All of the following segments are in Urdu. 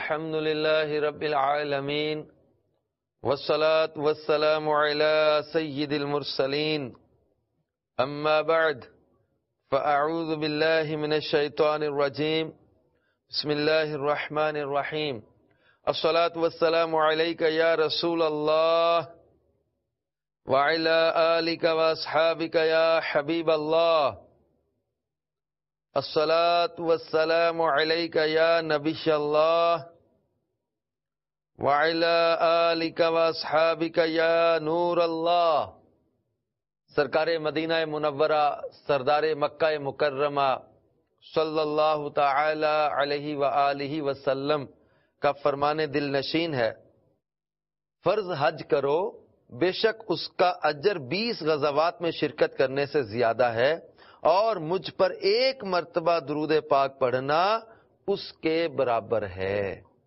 الحمد لله رب العالمين والصلاة والسلام على سيد المرسلين أما بعد فأعوذ بالله من الشيطان الرجيم بسم الله الرحمن الرحيم الصلاة والسلام عليك يا رسول الله وعلى آلك وأصحابك يا حبيب الله الصلاة والسلام عليك يا نبي الله وعلى آلك وأصحابك يا نور الله. سرکار مدینہ منورہ سردار مکہ مکرمہ صلی اللہ تعالی علیہ وآلہ وسلم کا فرمان دل نشین ہے، فرض حج کرو، بے شک اس کا اجر 20 غزوات میں شرکت کرنے سے زیادہ ہے، اور مجھ پر ایک مرتبہ درود پاک پڑھنا اس کے برابر ہے۔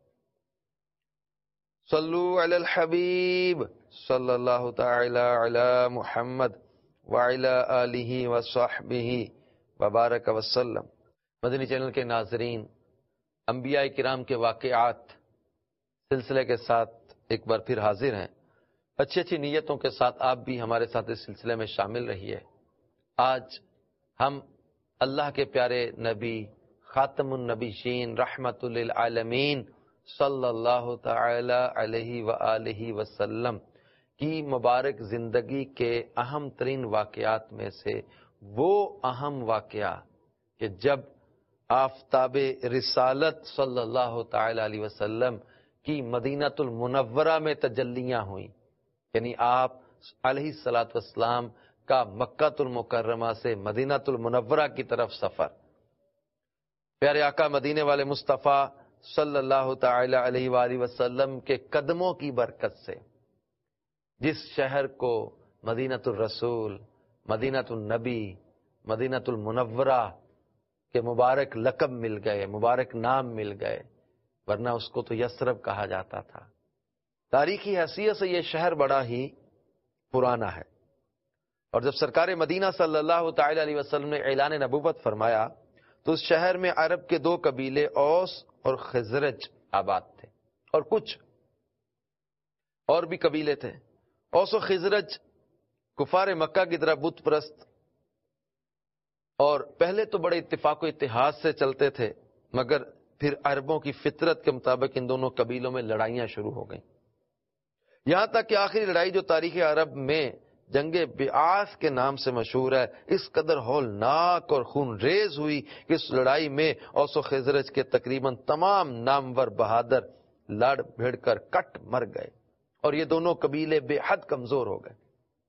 صلو علی الحبیب صلی اللہ تعالی علی محمد وعلی آلہ وصحبہ وبارک وسلم۔ مدنی چینل کے ناظرین، انبیاء کرام کے واقعات سلسلے کے ساتھ ایک بار پھر حاضر ہیں۔ اچھی نیتوں کے ساتھ آپ بھی ہمارے ساتھ اس سلسلے میں شامل رہیے۔ آج ہم اللہ کے پیارے نبی خاتم النبیین رحمت للعالمین صلی اللہ تعالی علیہ وآلہ وسلم کی مبارک زندگی کے اہم ترین واقعات میں سے وہ اہم واقعہ کہ جب آفتاب رسالت صلی اللہ تعالی علیہ وسلم کی مدینۃ المنورہ میں تجلیاں ہوئیں، یعنی آپ علیہ الصلاۃ والسلام کا مکہ المکرمہ سے مدینۃ المنورہ کی طرف سفر، پیارے آقا مدینے والے مصطفیٰ صلی اللہ تعالی علیہ وآلہ وسلم کے قدموں کی برکت سے جس شہر کو مدینۃ الرسول، مدینۃ النبی، مدینۃ المنورہ کے مبارک لقب مل گئے، مبارک نام مل گئے، ورنہ اس کو تو یثرب کہا جاتا تھا۔ تاریخی حیثیت سے یہ شہر بڑا ہی پرانا ہے، اور جب سرکار مدینہ صلی اللہ تعالی علیہ وسلم نے اعلان نبوت فرمایا تو اس شہر میں عرب کے 2 قبیلے اوس اور خزرج آباد تھے، اور کچھ اور بھی قبیلے تھے۔ اوس و خزرج کفار مکہ کی طرح بت پرست، اور پہلے تو بڑے اتفاق و اتحاد سے چلتے تھے، مگر پھر عربوں کی فطرت کے مطابق ان دونوں قبیلوں میں لڑائیاں شروع ہو گئیں، یہاں تک کہ آخری لڑائی جو تاریخ عرب میں جنگ بیعاث کے نام سے مشہور ہے، اس قدر ہولناک اور خون ریز ہوئی کہ اس لڑائی میں اوس و خزرج کے تقریباً تمام نامور بہادر لڑ بھڑ کر کٹ مر گئے، اور یہ دونوں قبیلے بے حد کمزور ہو گئے۔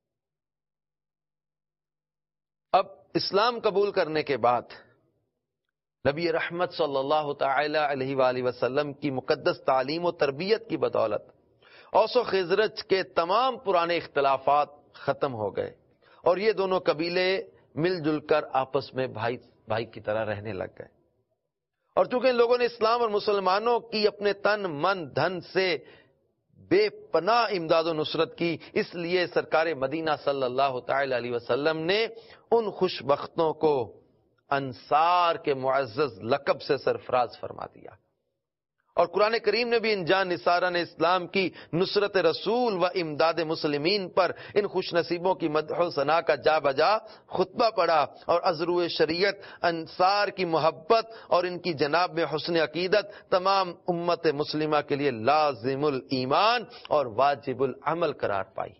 اب اسلام قبول کرنے کے بعد نبی رحمت صلی اللہ تعالی علیہ وآلہ وسلم کی مقدس تعلیم و تربیت کی بدولت اوس و خزرج کے تمام پرانے اختلافات ختم ہو گئے، اور یہ دونوں قبیلے مل جل کر آپس میں بھائی کی طرح رہنے لگ گئے۔ اور چونکہ ان لوگوں نے اسلام اور مسلمانوں کی اپنے تن من دھن سے بے پناہ امداد و نصرت کی، اس لیے سرکار مدینہ صلی اللہ تعالی علیہ وسلم نے ان خوش بختوں کو انصار کے معزز لقب سے سرفراز فرما دیا، اور قرآن کریم نے بھی ان جان نثاران اسلام کی نصرت رسول و امداد مسلمین پر ان خوش نصیبوں کی مدح و ثنا کا جا بجا خطبہ پڑھا، اور ازرو شریعت انصار کی محبت اور ان کی جناب میں حسن عقیدت تمام امت مسلمہ کے لیے لازم الایمان اور واجب العمل قرار پائی۔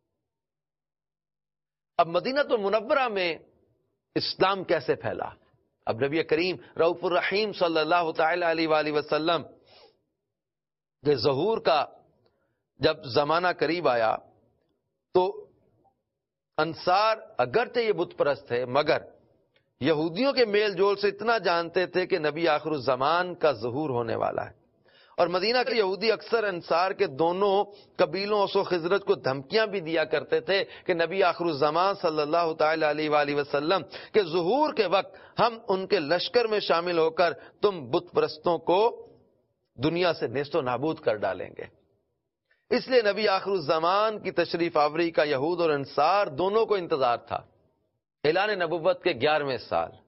اب مدینہ المنورہ میں اسلام کیسے پھیلا؟ اب نبی کریم رؤوف الرحیم صلی اللہ تعالی علیہ وآلہ وسلم کے ظہور کا جب زمانہ قریب آیا تو انصار اگرچہ یہ بت پرست تھے، مگر یہودیوں کے میل جول سے اتنا جانتے تھے کہ نبی آخر الزمان کا ظہور ہونے والا ہے، اور مدینہ کے یہودی اکثر انصار کے دونوں قبیلوں اوس و خزرج کو دھمکیاں بھی دیا کرتے تھے کہ نبی آخر الزمان صلی اللہ تعالی علیہ وآلہ وسلم کے ظہور کے وقت ہم ان کے لشکر میں شامل ہو کر تم بت پرستوں کو دنیا سے نیست و نابود کر ڈالیں گے۔ اس لیے نبی آخر الزمان کی تشریف آوری کا یہود اور انصار دونوں کو انتظار تھا۔ اعلان نبوت کے 11ویں سال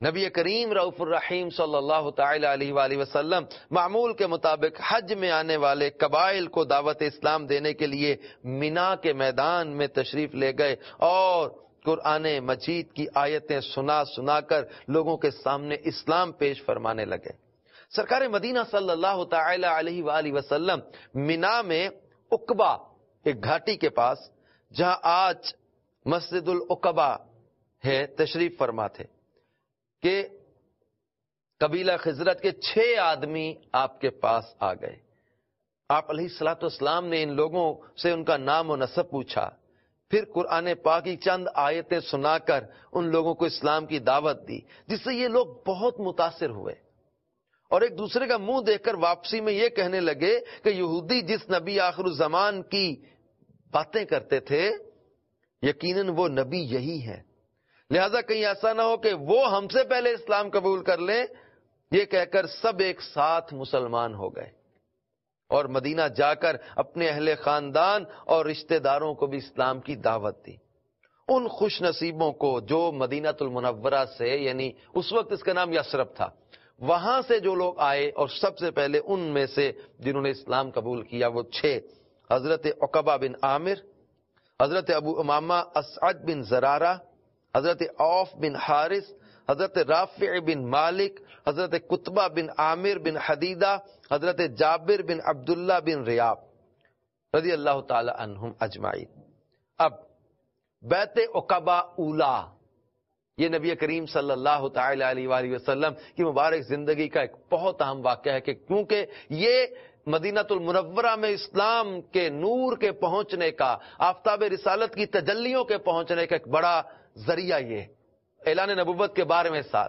نبی کریم رؤوف الرحیم صلی اللہ تعالی علیہ وآلہ وسلم معمول کے مطابق حج میں آنے والے قبائل کو دعوت اسلام دینے کے لیے مینا کے میدان میں تشریف لے گئے اور قرآن مجید کی آیتیں سنا سنا کر لوگوں کے سامنے اسلام پیش فرمانے لگے۔ سرکار مدینہ صلی اللہ تعالی علیہ وآلہ وسلم مینا میں عقبہ ایک گھاٹی کے پاس، جہاں آج مسجد العقبہ ہے، تشریف فرما تھے کہ قبیلہ خزرج کے 6 آدمی آپ کے پاس آ گئے۔ آپ علیہ الصلوۃ والسلام نے ان لوگوں سے ان کا نام و نسب پوچھا، پھر قرآن پاک کی چند آیتیں سنا کر ان لوگوں کو اسلام کی دعوت دی، جس سے یہ لوگ بہت متاثر ہوئے اور ایک دوسرے کا منہ دیکھ کر واپسی میں یہ کہنے لگے کہ یہودی جس نبی آخر الزمان کی باتیں کرتے تھے، یقیناً وہ نبی یہی ہے، لہذا کہیں ایسا نہ ہو کہ وہ ہم سے پہلے اسلام قبول کر لیں۔ یہ کہہ کر سب ایک ساتھ مسلمان ہو گئے اور مدینہ جا کر اپنے اہل خاندان اور رشتہ داروں کو بھی اسلام کی دعوت دی۔ ان خوش نصیبوں کو جو مدینہ المنورہ سے، یعنی اس وقت اس کا نام یثرب تھا، وہاں سے جو لوگ آئے اور سب سے پہلے ان میں سے جنہوں نے اسلام قبول کیا وہ 6، حضرت عقبہ بن عامر، حضرت ابو امامہ اسعد بن زرارہ، حضرت عوف بن حارث، حضرت رافع بن مالک، حضرت قطبہ بن عامر بن حدیدہ، حضرت جابر بن عبداللہ بن ریاب رضی اللہ تعالی عنہم اجمعین۔ اب بیعت عقبہ اولا، یہ نبی کریم صلی اللہ تعالی علیہ وآلہ وسلم کی مبارک زندگی کا ایک بہت اہم واقعہ ہے کہ کیونکہ یہ مدینہ المنورہ میں اسلام کے نور کے پہنچنے کا، آفتاب رسالت کی تجلیوں کے پہنچنے کا ایک بڑا ذریعہ یہ اعلان نبوت کے 12ویں سال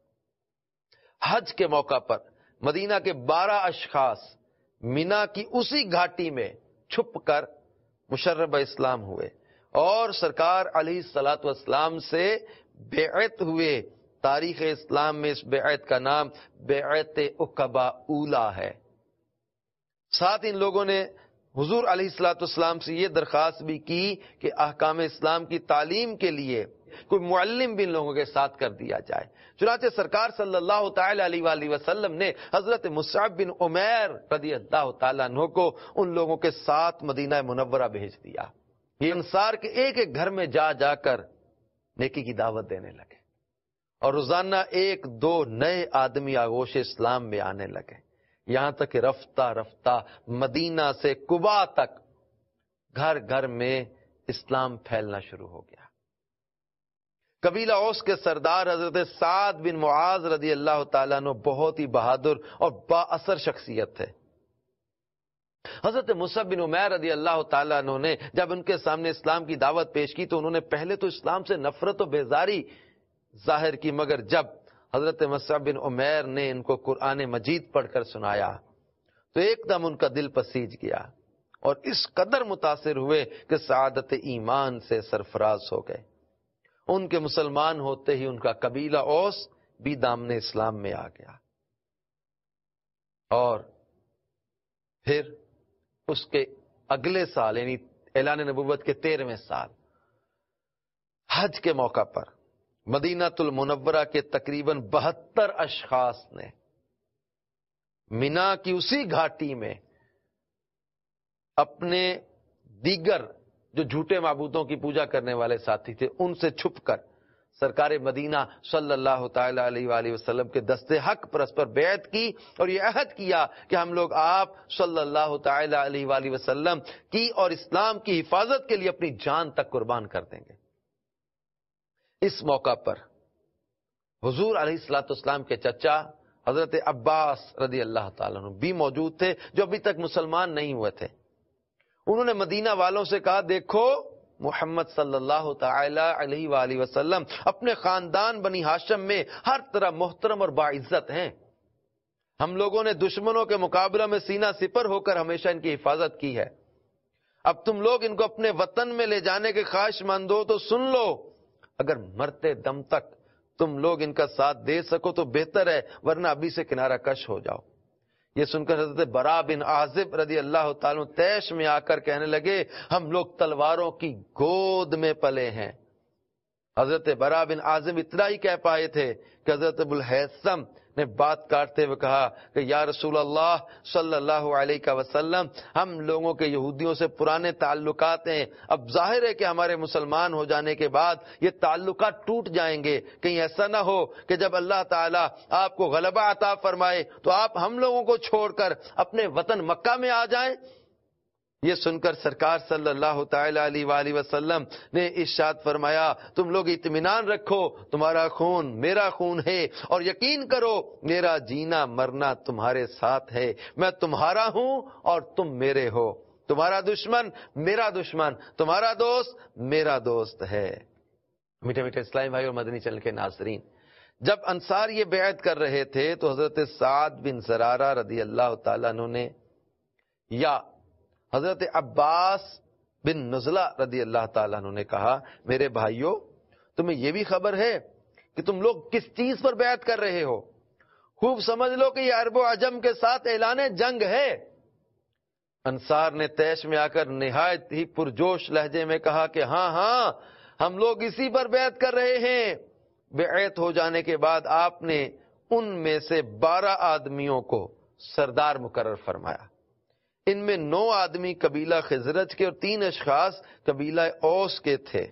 حج کے موقع پر مدینہ کے 12 اشخاص مینا کی اسی گھاٹی میں چھپ کر مشرب اسلام ہوئے اور سرکار علیہ الصلوۃ والسلام سے بیعت ہوئے۔ تاریخ اسلام میں اس بیعت کا نام بیعت عقبہ اولا ہے۔ ساتھ ان لوگوں نے حضور علیہ الصلوۃ والسلام سے یہ درخواست بھی کی کہ احکام اسلام کی تعلیم کے لیے کوئی معلم بھی ان لوگوں کے ساتھ کر دیا جائے۔ چنانچہ سرکار صلی اللہ تعالی علیہ وآلہ وسلم نے حضرت مصعب بن عمیر رضی اللہ تعالیٰ عنہ کو ان لوگوں کے ساتھ مدینہ منورہ بھیج دیا۔ یہ انصار کے ایک ایک گھر میں جا جا کر نیکی کی دعوت دینے لگے اور روزانہ 1-2 نئے آدمی آغوش اسلام میں آنے لگے، یہاں تک کہ رفتہ رفتہ مدینہ سے قباء تک گھر گھر میں اسلام پھیلنا شروع ہو گیا۔ قبیلہ اوس کے سردار حضرت سعد بن معاذ رضی اللہ تعالیٰ عنہ بہت ہی بہادر اور با اثر شخصیت تھے۔ حضرت مصعب بن عمیر رضی اللہ تعالیٰ عنہ نے جب ان کے سامنے اسلام کی دعوت پیش کی تو انہوں نے پہلے تو اسلام سے نفرت و بیزاری ظاہر کی، مگر جب حضرت مصعب بن عمیر نے ان کو قرآن مجید پڑھ کر سنایا تو ایک دم ان کا دل پسیج گیا اور اس قدر متاثر ہوئے کہ سعادت ایمان سے سرفراز ہو گئے۔ ان کے مسلمان ہوتے ہی ان کا قبیلہ اوس بھی دامن اسلام میں آ گیا اور پھر اس کے اگلے سال یعنی اعلان نبوت کے 13ویں سال حج کے موقع پر مدینہ المنورہ کے تقریباً 72 اشخاص نے مینا کی اسی گھاٹی میں اپنے دیگر جو جھوٹے معبودوں کی پوجا کرنے والے ساتھی تھے ان سے چھپ کر سرکار مدینہ صلی اللہ تعالی علیہ وآلہ وسلم کے دست حق پر اس پر بیعت کی اور یہ عہد کیا کہ ہم لوگ آپ صلی اللہ تعالی علیہ وآلہ وسلم کی اور اسلام کی حفاظت کے لیے اپنی جان تک قربان کر دیں گے۔ اس موقع پر حضور علیہ الصلوۃ والسلام کے چچا حضرت عباس رضی اللہ تعالیٰ عنہ بھی موجود تھے جو ابھی تک مسلمان نہیں ہوئے تھے۔ انہوں نے مدینہ والوں سے کہا، دیکھو محمد صلی اللہ تعالی علیہ وآلہ وسلم اپنے خاندان بنی ہاشم میں ہر طرح محترم اور باعزت ہیں، ہم لوگوں نے دشمنوں کے مقابلہ میں سینہ سپر ہو کر ہمیشہ ان کی حفاظت کی ہے، اب تم لوگ ان کو اپنے وطن میں لے جانے کے خواہش مند ہو تو سن لو، اگر مرتے دم تک تم لوگ ان کا ساتھ دے سکو تو بہتر ہے، ورنہ ابھی سے کنارہ کش ہو جاؤ۔ یہ سن کر حضرت برا بن عازب رضی اللہ تعالیٰ طیش میں آ کر کہنے لگے، ہم لوگ تلواروں کی گود میں پلے ہیں، حضرت برا بن عازب اتنا ہی کہہ پائے تھے کہ حضرت ابو الہیثم نے بات کاٹتے ہوئے کہا کہ یا رسول اللہ صلی اللہ علیہ وسلم، ہم لوگوں کے یہودیوں سے پرانے تعلقات ہیں، اب ظاہر ہے کہ ہمارے مسلمان ہو جانے کے بعد یہ تعلقات ٹوٹ جائیں گے، کہیں ایسا نہ ہو کہ جب اللہ تعالیٰ آپ کو غلبہ عطا فرمائے تو آپ ہم لوگوں کو چھوڑ کر اپنے وطن مکہ میں آ جائیں۔ یہ سن کر سرکار صلی اللہ تعالی علیہ وآلہ وسلم نے ارشاد فرمایا، تم لوگ اطمینان رکھو، تمہارا خون میرا خون ہے، اور یقین کرو میرا جینا مرنا تمہارے ساتھ ہے، میں تمہارا ہوں اور تم میرے ہو، تمہارا دشمن میرا دشمن، تمہارا دوست میرا دوست ہے۔ میٹھے میٹھے اسلامی بھائی اور مدنی چینل کے ناظرین، جب انصار یہ بیعت کر رہے تھے تو حضرت سعد بن زرارہ رضی اللہ تعالیٰ عنہ نے یا حضرت عباس بن نزلہ رضی اللہ تعالیٰ عنہ نے کہا، میرے بھائیو، تمہیں یہ بھی خبر ہے کہ تم لوگ کس چیز پر بیعت کر رہے ہو؟ خوب سمجھ لو کہ یہ عرب و عجم کے ساتھ اعلان جنگ ہے۔ انصار نے طیش میں آ کر نہایت ہی پرجوش لہجے میں کہا کہ ہاں ہاں، ہم لوگ اسی پر بیعت کر رہے ہیں۔ بیعت ہو جانے کے بعد آپ نے ان میں سے 12 آدمیوں کو سردار مقرر فرمایا۔ ان میں 9 آدمی قبیلہ خزرج کے اور 3 اشخاص قبیلہ اوس کے تھے۔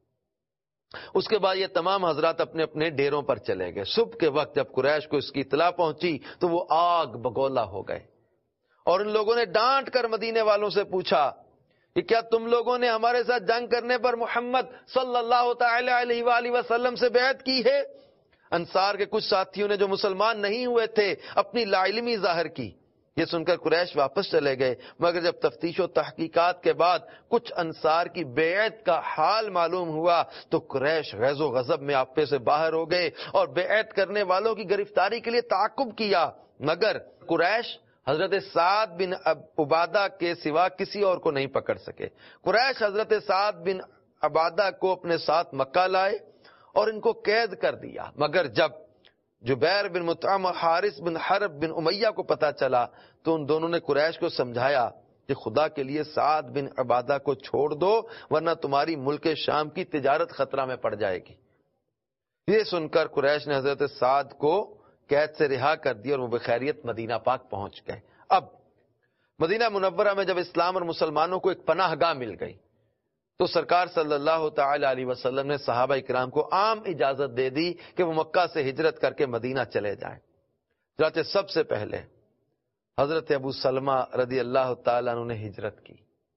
اس کے بعد یہ تمام حضرات اپنے اپنے ڈیروں پر چلے گئے۔ صبح کے وقت جب قریش کو اس کی اطلاع پہنچی تو وہ آگ بگولا ہو گئے، اور ان لوگوں نے ڈانٹ کر مدینے والوں سے پوچھا کہ کیا تم لوگوں نے ہمارے ساتھ جنگ کرنے پر محمد صلی اللہ تعالی علیہ وآلہ وسلم سے بیعت کی ہے؟ انصار کے کچھ ساتھیوں نے جو مسلمان نہیں ہوئے تھے اپنی لا علمی ظاہر کی۔ یہ سن کر قریش واپس چلے گئے، مگر جب تفتیش و تحقیقات کے بعد کچھ انصار کی بیعت کا حال معلوم ہوا تو قریش غیظ و غضب میں آپے سے باہر ہو گئے اور بیعت کرنے والوں کی گرفتاری کے لیے تعاقب کیا، مگر قریش حضرت سعد بن عبادہ کے سوا کسی اور کو نہیں پکڑ سکے۔ قریش حضرت سعد بن عبادہ کو اپنے ساتھ مکہ لائے اور ان کو قید کر دیا، مگر جب جبیر بن مطعم اور حارث بن حرب بن امیہ کو پتا چلا تو ان دونوں نے قریش کو سمجھایا کہ خدا کے لیے سعد بن عبادہ کو چھوڑ دو ورنہ تمہاری ملک شام کی تجارت خطرہ میں پڑ جائے گی۔ یہ سن کر قریش نے حضرت سعد کو قید سے رہا کر دیا اور وہ بخیریت مدینہ پاک پہنچ گئے۔ اب مدینہ منورہ میں جب اسلام اور مسلمانوں کو ایک پناہ گاہ مل گئی تو سرکار صلی اللہ تعالی علیہ وسلم نے صحابہ کرام کو عام اجازت دے دی کہ وہ مکہ سے ہجرت کر کے مدینہ چلے جائیں۔ چنانچہ سب سے پہلے حضرت ابو سلمہ رضی اللہ تعالیٰ عنہ نے ہجرت کی۔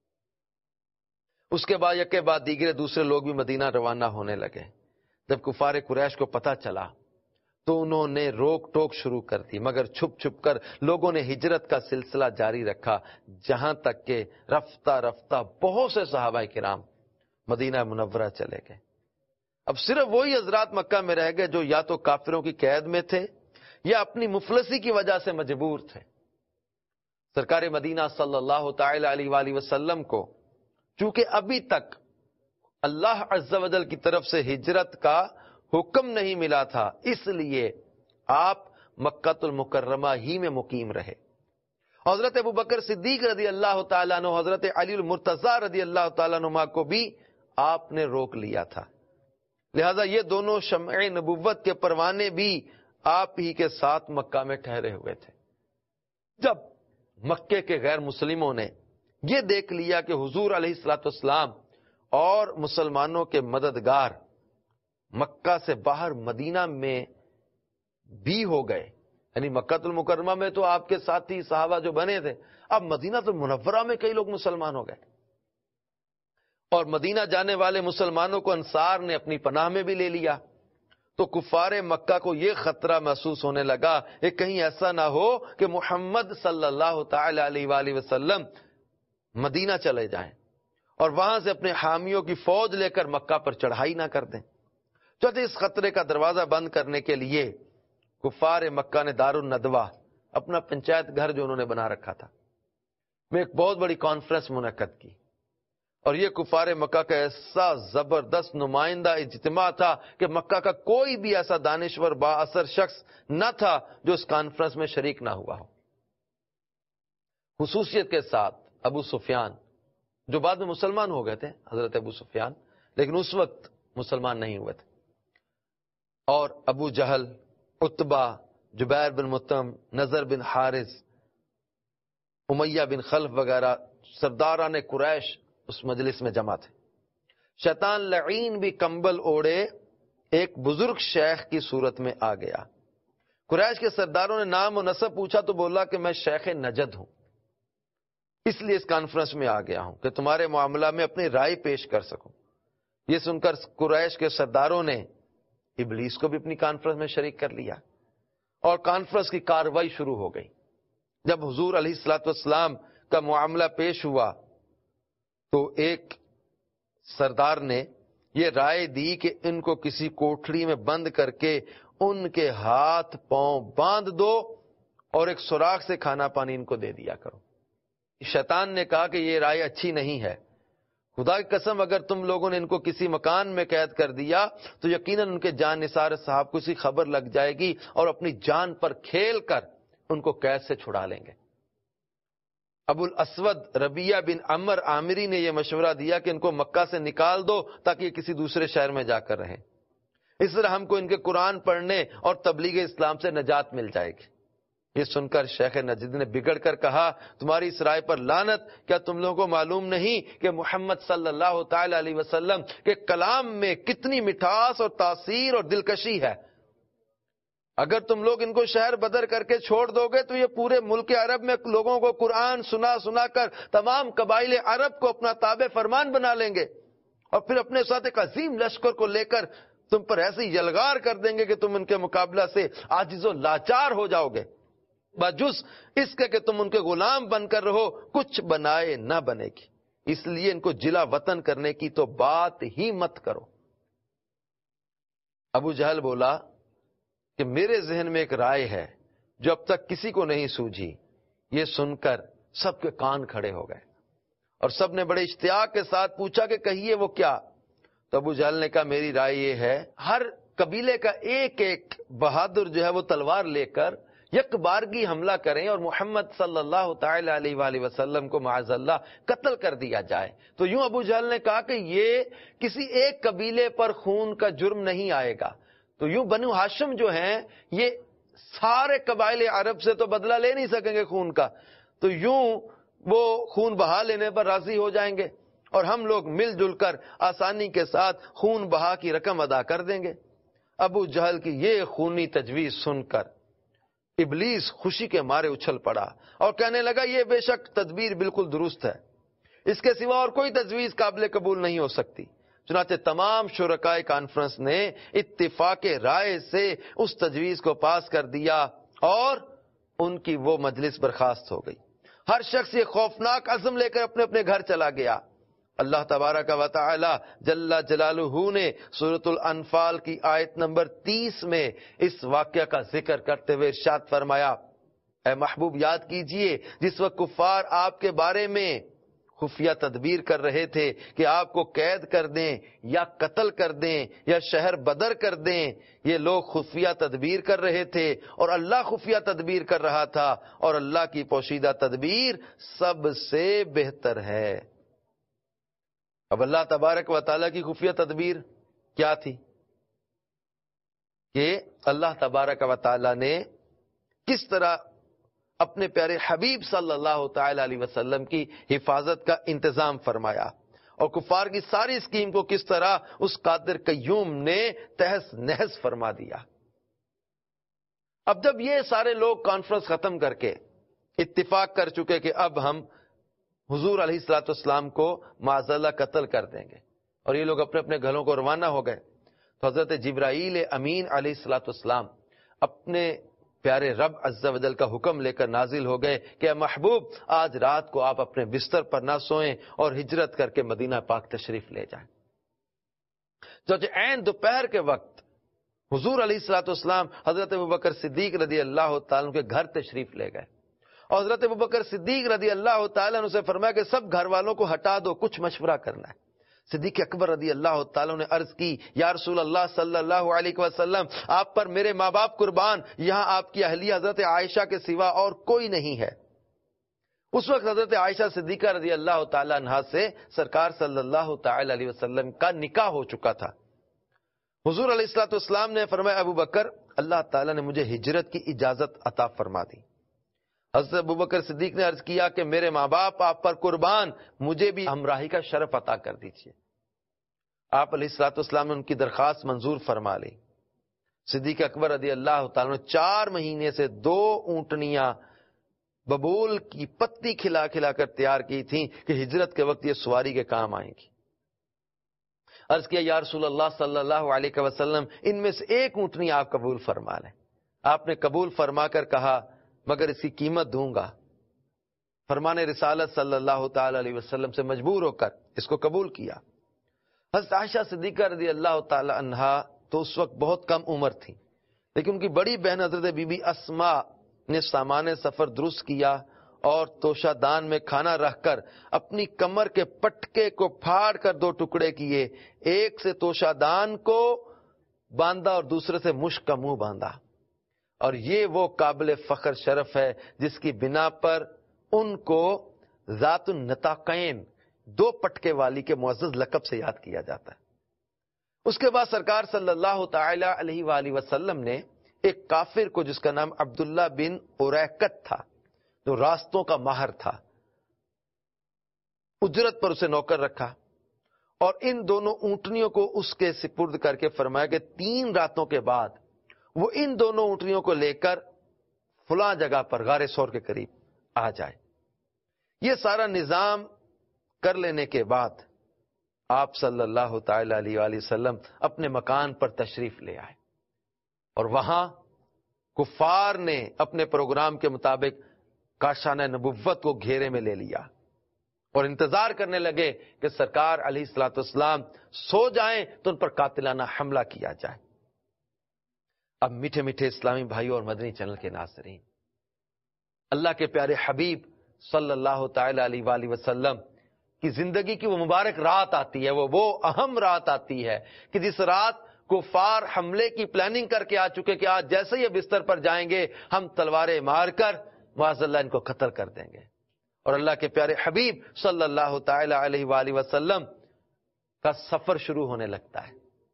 اس کے بعد یکے بعد دیگر دوسرے لوگ بھی مدینہ روانہ ہونے لگے۔ جب کفار قریش کو پتہ چلا تو انہوں نے روک ٹوک شروع کر دی، مگر چھپ چھپ کر لوگوں نے ہجرت کا سلسلہ جاری رکھا، جہاں تک کہ رفتہ رفتہ بہت سے صحابہ کرام مدینہ منورہ چلے گئے۔ اب صرف وہی حضرات مکہ میں رہ گئے جو یا تو کافروں کی قید میں تھے یا اپنی مفلسی کی وجہ سے مجبور تھے۔ سرکار مدینہ صلی اللہ تعالی علیہ وآلہ وسلم کو چونکہ ابھی تک اللہ عز و جل کی طرف سے ہجرت کا حکم نہیں ملا تھا، اس لیے آپ مکہ المکرمہ ہی میں مقیم رہے۔ حضرت ابو بکر صدیق رضی اللہ تعالیٰ عنہ، حضرت علی المرتضی رضی اللہ تعالیٰ عنہ کو بھی آپ نے روک لیا تھا، لہذا یہ دونوں شمع نبوت کے پروانے بھی آپ ہی کے ساتھ مکہ میں ٹھہرے ہوئے تھے۔ جب مکے کے غیر مسلموں نے یہ دیکھ لیا کہ حضور علیہ الصلوۃ والسلام اور مسلمانوں کے مددگار مکہ سے باہر مدینہ میں بھی ہو گئے، یعنی مکہ المکرمہ میں تو آپ کے ساتھی صحابہ جو بنے تھے، اب مدینہ المنورہ میں کئی لوگ مسلمان ہو گئے، اور مدینہ جانے والے مسلمانوں کو انصار نے اپنی پناہ میں بھی لے لیا، تو کفار مکہ کو یہ خطرہ محسوس ہونے لگا کہ کہیں ایسا نہ ہو کہ محمد صلی اللہ تعالی علیہ وآلہ وسلم مدینہ چلے جائیں اور وہاں سے اپنے حامیوں کی فوج لے کر مکہ پر چڑھائی نہ کر دیں۔ چوتھے اس خطرے کا دروازہ بند کرنے کے لیے کفار مکہ نے دار الندوہ، اپنا پنچایت گھر جو انہوں نے بنا رکھا تھا، میں ایک بہت بڑی کانفرنس منعقد کی، اور یہ کفار مکہ کا ایسا زبردست نمائندہ اجتماع تھا کہ مکہ کا کوئی بھی ایسا دانشور با اثر شخص نہ تھا جو اس کانفرنس میں شریک نہ ہوا ہو۔ خصوصیت کے ساتھ ابو سفیان، جو بعد میں مسلمان ہو گئے تھے، حضرت ابو سفیان، لیکن اس وقت مسلمان نہیں ہوئے تھے. اور ابو جہل، عتبہ، جبیر بن مطعم، نضر بن حارث، امیہ بن خلف وغیرہ سرداران قریش اس مجلس میں جمع تھے. شیطان لعین بھی کمبل اوڑے ایک بزرگ شیخ کی صورت میں آ گیا. قریش کے سرداروں نے نام و نسب پوچھا تو بولا کہ میں شیخ نجد ہوں، اس لیے اس کانفرنس میں آ گیا ہوں کہ تمہارے معاملہ میں اپنی رائے پیش کر سکوں. یہ سن کر قریش کے سرداروں نے ابلیس کو بھی اپنی کانفرنس میں شریک کر لیا اور کانفرنس کی کاروائی شروع ہو گئی. جب حضور علیہ الصلوۃ والسلام کا معاملہ پیش ہوا تو ایک سردار نے یہ رائے دی کہ ان کو کسی کوٹھڑی میں بند کر کے ان کے ہاتھ پاؤں باندھ دو اور ایک سوراخ سے کھانا پانی ان کو دے دیا کرو. شیطان نے کہا کہ یہ رائے اچھی نہیں ہے، خدا کی قسم اگر تم لوگوں نے ان کو کسی مکان میں قید کر دیا تو یقیناً ان کے جان نثار صاحب کو اسی خبر لگ جائے گی اور اپنی جان پر کھیل کر ان کو قید سے چھڑا لیں گے. ابو الاسود ربیہ بن عمر عامری نے یہ مشورہ دیا کہ ان کو مکہ سے نکال دو تاکہ یہ کسی دوسرے شہر میں جا کر رہیں، اس طرح ہم کو ان کے قرآن پڑھنے اور تبلیغ اسلام سے نجات مل جائے گی. یہ سن کر شیخ نجد نے بگڑ کر کہا تمہاری اس رائے پر لعنت، کیا تم لوگوں کو معلوم نہیں کہ محمد صلی اللہ تعالی علیہ وسلم کے کلام میں کتنی مٹھاس اور تاثیر اور دلکشی ہے؟ اگر تم لوگ ان کو شہر بدر کر کے چھوڑ دو گے تو یہ پورے ملک عرب میں لوگوں کو قرآن سنا سنا کر تمام قبائل عرب کو اپنا تابع فرمان بنا لیں گے اور پھر اپنے ساتھ ایک عظیم لشکر کو لے کر تم پر ایسی یلغار کر دیں گے کہ تم ان کے مقابلہ سے عاجز و لاچار ہو جاؤ گے. بجز اس کے کہ تم ان کے غلام بن کر رہو کچھ بنائے نہ بنے گی، اس لیے ان کو جلا وطن کرنے کی تو بات ہی مت کرو. ابو جہل بولا کہ میرے ذہن میں ایک رائے ہے جو اب تک کسی کو نہیں سوجھی. یہ سن کر سب کے کان کھڑے ہو گئے اور سب نے بڑے اشتیاق کے ساتھ پوچھا کہ کہیے وہ کیا؟ تو ابو جہل نے کہا میری رائے یہ ہے ہر قبیلے کا ایک ایک بہادر جو ہے وہ تلوار لے کر یک بارگی حملہ کریں اور محمد صلی اللہ تعالی علیہ وآلہ وسلم کو معاذ اللہ قتل کر دیا جائے. تو یوں ابو جہل نے کہا کہ یہ کسی ایک قبیلے پر خون کا جرم نہیں آئے گا، تو یوں بنو ہاشم جو ہیں یہ سارے قبائل عرب سے تو بدلہ لے نہیں سکیں گے خون کا، تو یوں وہ خون بہا لینے پر راضی ہو جائیں گے اور ہم لوگ مل جل کر آسانی کے ساتھ خون بہا کی رقم ادا کر دیں گے. ابو جہل کی یہ خونی تجویز سن کر ابلیس خوشی کے مارے اچھل پڑا اور کہنے لگا یہ بے شک تدبیر بالکل درست ہے، اس کے سوا اور کوئی تجویز قابل قبول نہیں ہو سکتی. چنانچہ تمام شرکائے کانفرنس نے اتفاق رائے سے اس تجویز کو پاس کر دیا اور ان کی وہ مجلس برخاست ہو گئی. ہر شخص یہ خوفناک عزم لے کر اپنے اپنے گھر چلا گیا. اللہ تبارک و تعالی جل جلالہ نے سورۃ الانفال کی آیت نمبر 30 میں اس واقعہ کا ذکر کرتے ہوئے ارشاد فرمایا، اے محبوب یاد کیجئے جس وقت کفار آپ کے بارے میں خفیہ تدبیر کر رہے تھے کہ آپ کو قید کر دیں یا قتل کر دیں یا شہر بدر کر دیں. یہ لوگ خفیہ تدبیر کر رہے تھے اور اللہ خفیہ تدبیر کر رہا تھا، اور اللہ کی پوشیدہ تدبیر سب سے بہتر ہے. اب اللہ تبارک و تعالیٰ کی خفیہ تدبیر کیا تھی کہ اللہ تبارک و تعالیٰ نے کس طرح اپنے پیارے حبیب صلی اللہ تعالی علیہ وسلم کی حفاظت کا انتظام فرمایا اور کفار کی ساری اسکیم کو کس طرح اس قادر قیوم نے تہس نہس فرما دیا. اب جب یہ سارے لوگ کانفرنس ختم کر کے اتفاق کر چکے کہ اب ہم حضور علیہ الصلوۃ والسلام کو معاذ اللہ قتل کر دیں گے اور یہ لوگ اپنے اپنے گھروں کو روانہ ہو گئے، تو حضرت جبرائیل امین علیہ الصلوۃ والسلام اپنے پیارے رب عز و جل کا حکم لے کر نازل ہو گئے کہ اے محبوب آج رات کو آپ اپنے بستر پر نہ سوئیں اور ہجرت کر کے مدینہ پاک تشریف لے جائیں. جو عین دوپہر کے وقت حضور علیہ الصلوۃ والسلام حضرت ابوبکر صدیق رضی اللہ تعالیٰ عنہ کے گھر تشریف لے گئے اور حضرت ابوبکر صدیق رضی اللہ تعالیٰ عنہ سے فرمایا کہ سب گھر والوں کو ہٹا دو، کچھ مشورہ کرنا ہے. صدیق اکبر رضی اللہ تعالیٰ نے عرض کی یا رسول اللہ صلی اللہ علیہ وسلم آپ پر میرے ماں باپ قربان، یہاں آپ کی اہلیہ حضرت عائشہ کے سوا اور کوئی نہیں ہے. اس وقت حضرت عائشہ صدیقہ رضی اللہ تعالیٰ عنہا سے سرکار صلی اللہ تعالی علیہ وسلم کا نکاح ہو چکا تھا حضور علیہ الصلوۃ والسلام نے فرمایا ابو بکر اللہ تعالیٰ نے مجھے ہجرت کی اجازت عطا فرما دی. حضرت ابو بکر صدیق نے عرض کیا کہ میرے ماں باپ آپ پر قربان، مجھے بھی ہمراہی کا شرف عطا کر دیجیے. آپ علیہ الصلوۃ والسلام نے ان کی درخواست منظور فرما لی. صدیق اکبر رضی اللہ تعالیٰ نے 4 مہینے سے 2 اونٹنیاں ببول کی پتی کھلا کھلا کر تیار کی تھیں کہ ہجرت کے وقت یہ سواری کے کام آئیں گی. عرض کیا یا رسول اللہ صلی اللہ علیہ وسلم ان میں سے ایک اونٹنی آپ قبول فرما لیں. آپ نے قبول فرما کر کہا مگر اس کی قیمت دوں گا. فرمان رسالت صلی اللہ تعالی علیہ وسلم سے مجبور ہو کر اس کو قبول کیا. حضرت عائشہ صدیقہ رضی اللہ تعالی عنہا تو اس وقت بہت کم عمر تھی، لیکن ان کی بڑی بہن حضرت بی بی اسماء نے سامان سفر درست کیا اور توشہ دان میں کھانا رکھ کر اپنی کمر کے پٹکے کو پھاڑ کر 2 ٹکڑے کیے. ایک سے توشہ دان کو باندھا اور دوسرے سے مشک کا منہ باندھا. اور یہ وہ قابل فخر شرف ہے جس کی بنا پر ان کو ذات النطاقین 2 پٹکے والی کے معزز لقب سے یاد کیا جاتا ہے. اس کے بعد سرکار صلی اللہ تعالی علیہ وآلہ وسلم نے ایک کافر کو جس کا نام عبداللہ بن اریکت تھا، جو راستوں کا ماہر تھا، اجرت پر اسے نوکر رکھا اور ان دونوں اونٹنیوں کو اس کے سپرد کر کے فرمایا کہ 3 راتوں کے بعد وہ ان دونوں اونٹنیوں کو لے کر فلاں جگہ پر غار ثور کے قریب آ جائے. یہ سارا نظام کر لینے کے بعد آپ صلی اللہ تعالی علیہ وآلہ وسلم اپنے مکان پر تشریف لے آئے اور وہاں کفار نے اپنے پروگرام کے مطابق کاشانہ نبوت کو گھیرے میں لے لیا اور انتظار کرنے لگے کہ سرکار علیہ الصلوۃ والسلام سو جائیں تو ان پر قاتلانہ حملہ کیا جائے. اب میٹھے میٹھے اسلامی بھائیوں اور مدنی چینل کے ناظرین، اللہ کے پیارے حبیب صلی اللہ تعالی علیہ وآلہ وسلم کی زندگی کی وہ مبارک رات آتی ہے، وہ اہم رات آتی ہے کہ جس رات کفار حملے کی پلاننگ کر کے آ چکے کہ آج جیسے یہ بستر پر جائیں گے ہم تلواریں مار کر معاذ اللہ ان کو قتل کر دیں گے. اور اللہ کے پیارے حبیب صلی اللہ تعالی علیہ وآلہ وسلم کا سفر شروع ہونے لگتا ہے.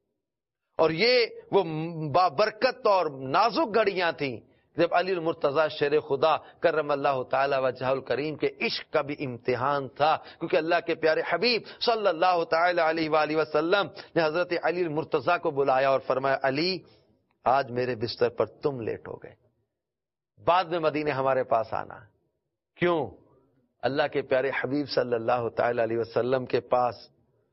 اور یہ وہ بابرکت اور نازک گھڑیاں تھیں جب علی المرتضیٰ شیر خدا کرم اللہ تعالی وجہہ الکریم کے عشق کا بھی امتحان تھا، کیونکہ اللہ کے پیارے حبیب صلی اللہ تعالی علیہ وآلہ وسلم نے حضرت علی المرتضیٰ کو بلایا اور فرمایا علی آج میرے بستر پر تم لیٹ ہو گئے، بعد میں مدینے ہمارے پاس آنا. کیوں؟ اللہ کے پیارے حبیب صلی اللہ تعالی علیہ وسلم کے پاس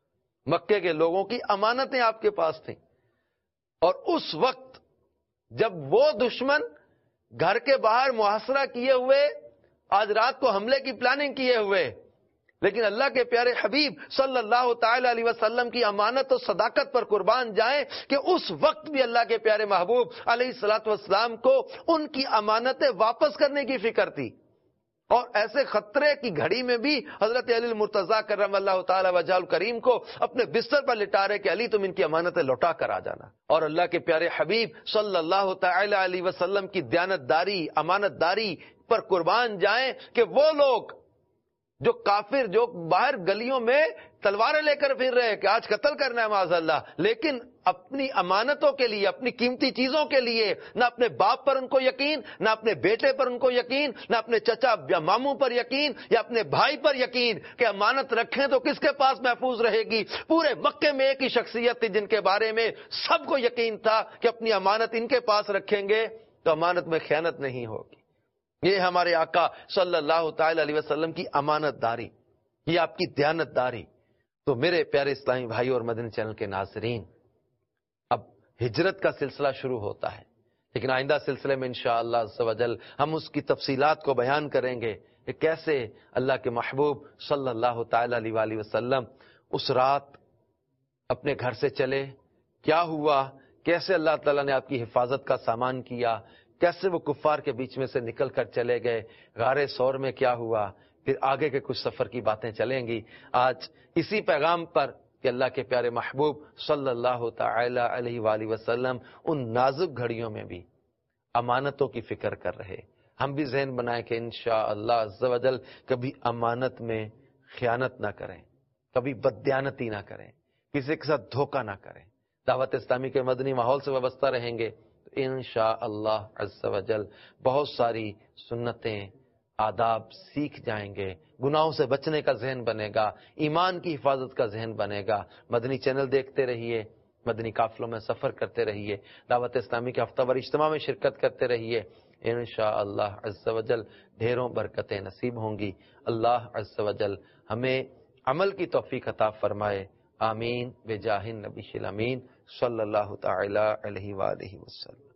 مکے کے لوگوں کی امانتیں آپ کے پاس تھیں، اور اس وقت جب وہ دشمن گھر کے باہر محاصرہ کیے ہوئے آج رات کو حملے کی پلاننگ کیے ہوئے، لیکن اللہ کے پیارے حبیب صلی اللہ تعالی علیہ وسلم کی امانت و صداقت پر قربان جائیں کہ اس وقت بھی اللہ کے پیارے محبوب علیہ الصلوۃ والسلام کو ان کی امانتیں واپس کرنے کی فکر تھی. اور ایسے خطرے کی گھڑی میں بھی حضرت علی المرتضیٰ کرم اللہ تعالی وجہہ الکریم کو اپنے بستر پر لٹا رہے کہ علی تم ان کی امانتیں لوٹا کر آ جانا. اور اللہ کے پیارے حبیب صلی اللہ تعالی علیہ وسلم کی دیانتداری، امانت داری پر قربان جائیں کہ وہ لوگ جو کافر جو باہر گلیوں میں تلواریں لے کر پھر رہے کہ آج قتل کرنا ہے معاذ اللہ، لیکن اپنی امانتوں کے لیے، اپنی قیمتی چیزوں کے لیے نہ اپنے باپ پر ان کو یقین، نہ اپنے بیٹے پر ان کو یقین، نہ اپنے چچا یا ماموں پر یقین یا اپنے بھائی پر یقین کہ امانت رکھیں تو کس کے پاس محفوظ رہے گی. پورے مکے میں ایک ہی شخصیت تھی جن کے بارے میں سب کو یقین تھا کہ اپنی امانت ان کے پاس رکھیں گے تو امانت میں خیانت نہیں ہوگی. یہ ہمارے آقا صلی اللہ تعالی علیہ وسلم کی امانت داری، یہ آپ کی دیانت داری. تو میرے پیارے اسلامی بھائی اور مدنی چینل کے ناظرین، اب ہجرت کا سلسلہ شروع ہوتا ہے، لیکن آئندہ سلسلے میں انشاءاللہ عز و جل ہم اس کی تفصیلات کو بیان کریں گے کہ کیسے اللہ کے محبوب صلی اللہ تعالی علیہ وآلہ وسلم اس رات اپنے گھر سے چلے، کیا ہوا، کیسے اللہ تعالیٰ نے آپ کی حفاظت کا سامان کیا، کیسے وہ کفار کے بیچ میں سے نکل کر چلے گئے، غار ثور میں کیا ہوا، پھر آگے کے کچھ سفر کی باتیں چلیں گی. آج اسی پیغام پر کہ اللہ کے پیارے محبوب صلی اللہ تعالی علیہ وآلہ وسلم ان نازک گھڑیوں میں بھی امانتوں کی فکر کر رہے، ہم بھی ذہن بنائیں کہ انشاءاللہ عز و جل کبھی امانت میں خیانت نہ کریں، کبھی بددیانتی نہ کریں، کسی کے ساتھ دھوکہ نہ کریں، دعوت اسلامی کے مدنی ماحول سے وابستہ رہیں گے تو انشاءاللہ عز و جل بہت ساری سنتیں، آداب سیکھ جائیں گے، گناہوں سے بچنے کا ذہن بنے گا، ایمان کی حفاظت کا ذہن بنے گا۔ مدنی چینل دیکھتے رہیے، مدنی قافلوں میں سفر کرتے رہیے، دعوت اسلامی کے ہفتہ وار اجتماع میں شرکت کرتے رہیے، انشاءاللہ عز و جل ڈھیروں برکتیں نصیب ہوں گی۔ اللہ عز و جل ہمیں عمل کی توفیق عطا فرمائے، آمین بجاہ النبی الامین صلی اللہ تعالی علیہ وآلہ وسلم۔